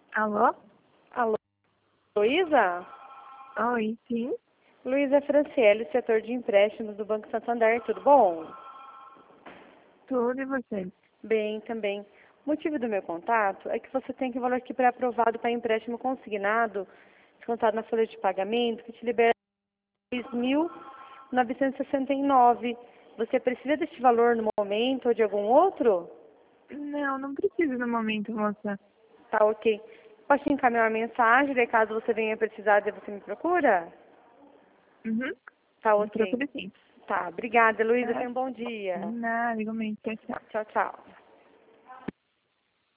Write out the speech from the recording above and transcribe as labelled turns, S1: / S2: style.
S1: Alô?
S2: Alô, Luísa?
S1: Oi, sim.
S2: Luísa Franciele, setor de empréstimos do Banco Santander, tudo bom?
S1: Tudo e você?
S2: Bem, também. O motivo do meu contato é que você tem que valor aqui pré-aprovado para empréstimo consignado, descontado na folha de pagamento, que te libera 2.969. Você precisa deste valor no momento ou de algum outro?
S1: Não preciso no momento, moça.
S2: Tá, ok. Posso te encaminhar uma mensagem, daí caso você venha precisar, daí você me procura?
S1: Uhum.
S2: Tá,
S1: Me
S2: ok.
S1: procure sim.
S2: Tá, obrigada, Luísa.
S1: Tá?
S2: Tenha um bom dia.
S1: Nada, igualmente. Tchau, tchau.
S2: Tchau, tchau.